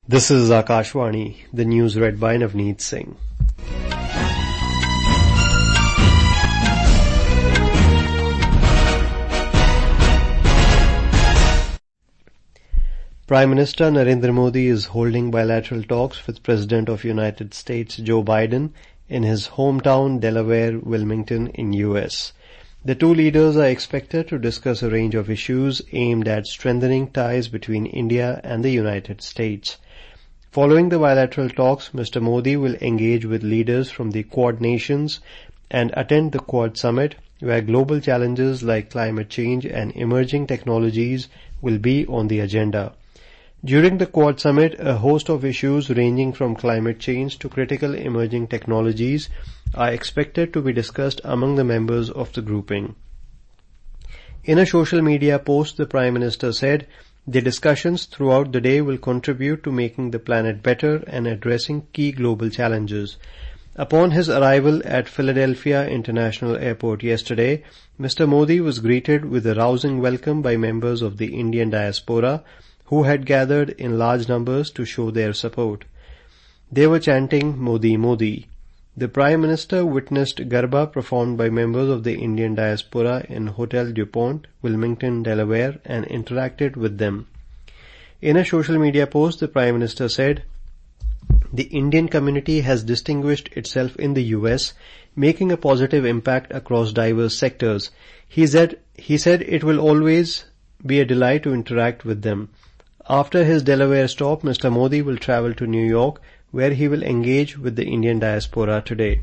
This is Akashvani, the news read by Navneet Singh. Prime Minister Narendra Modi is holding bilateral talks with President of United States Joe Biden in his hometown Delaware, Wilmington in US. The two leaders are expected to discuss a range of issues aimed at strengthening ties between India and the United States. Following the bilateral talks, Mr. Modi will engage with leaders from the Quad nations and attend the Quad summit, where global challenges like climate change and emerging technologies will be on the agenda. During the Quad summit, a host of issues ranging from climate change to critical emerging technologies are expected to be discussed among the members of the grouping. In a social media post, the Prime Minister said, "The discussions throughout the day will contribute to making the planet better and addressing key global challenges." Upon his arrival at Philadelphia International Airport yesterday, Mr. Modi was greeted with a rousing welcome by members of the Indian diaspora, who had gathered in large numbers to show their support. They were chanting "Modi, Modi." The Prime Minister witnessed Garba performed by members of the Indian diaspora in Hotel DuPont, Wilmington, Delaware, and interacted with them. In a social media post, the Prime Minister said, "The Indian community has distinguished itself in the US, making a positive impact across diverse sectors." He said it will always be a delight to interact with them. After his Delaware stop, Mr. Modi will travel to New York, where he will engage with the Indian diaspora today.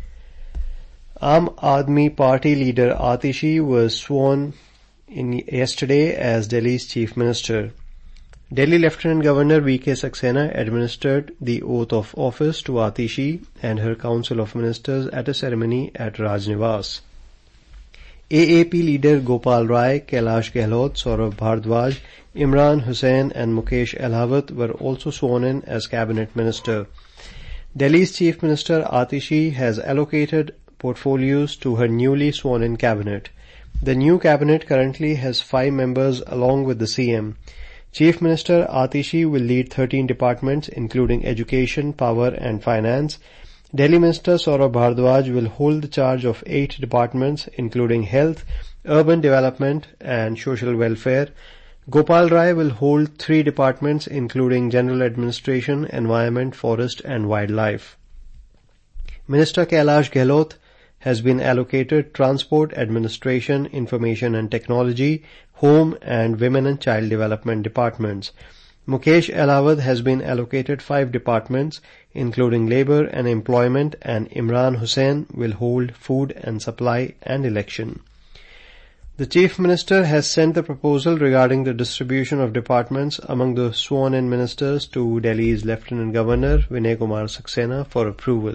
Aam Aadmi Party leader Atishi was sworn in yesterday as Delhi's Chief Minister. Delhi Lieutenant Governor V.K. Saxena administered the oath of office to Atishi and her Council of Ministers at a ceremony at Raj Niwas. AAP leader Gopal Rai, Kailash Gehlot, Saurabh Bhardwaj, Imran Hussain and Mukesh Ahlawat were also sworn in as Cabinet Minister. Delhi's Chief Minister Atishi has allocated portfolios to her newly sworn-in cabinet. The new cabinet currently has 5 members along with the CM. Chief Minister Atishi will lead 13 departments including education, power and finance. Delhi Minister Saurabh Bhardwaj will hold the charge of 8 departments including health, urban development and social welfare. Gopal Rai will hold 3 departments including general administration, environment, forest and wildlife. Minister Kailash Gehlot has been allocated transport, administration, information and technology, home and women and child development departments. Mukesh Ahlawat has been allocated 5 departments including labour and employment, and Imran Hussain will hold food and supply and election. The Chief Minister has sent the proposal regarding the distribution of departments among the sworn-in ministers to Delhi's Lieutenant Governor Vinay Kumar Saxena for approval.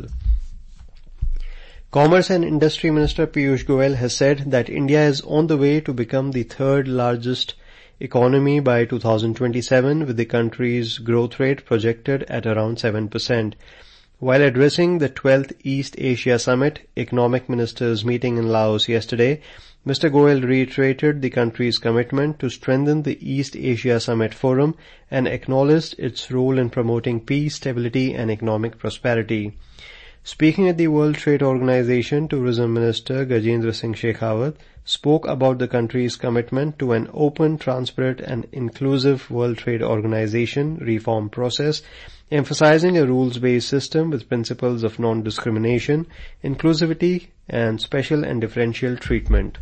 Commerce and Industry Minister Piyush Goyal has said that India is on the way to become the 3rd largest economy by 2027, with the country's growth rate projected at around 7%. While addressing the 12th East Asia Summit Economic Ministers meeting in Laos yesterday, Mr. Goyal reiterated the country's commitment to strengthen the East Asia Summit Forum and acknowledged its role in promoting peace, stability and economic prosperity. Speaking at the World Trade Organization, Tourism Minister Gajendra Singh Shekhawat spoke about the country's commitment to an open, transparent and inclusive World Trade Organization reform process, emphasizing a rules-based system with principles of non-discrimination, inclusivity and special and differential treatment.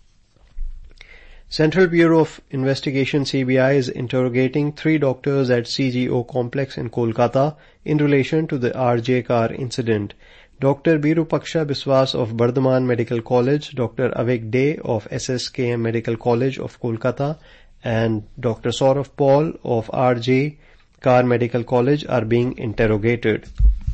Central Bureau of Investigation CBI is interrogating 3 doctors at CGO complex in Kolkata in relation to the RJ car incident. Dr. Birupaksha Biswas of Bardhaman Medical College, Dr. Avik Dey of SSKM Medical College of Kolkata and Dr. Saurav Paul of RJ Car Medical College are being interrogated.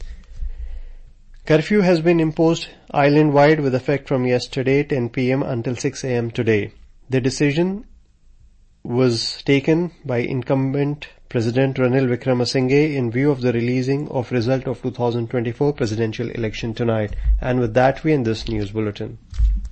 Curfew has been imposed island-wide with effect from yesterday 10 p.m. until 6 a.m. today. The decision was taken by incumbent President Ranil Wickremesinghe in view of the releasing of result of 2024 presidential election tonight. And with that we end this news bulletin.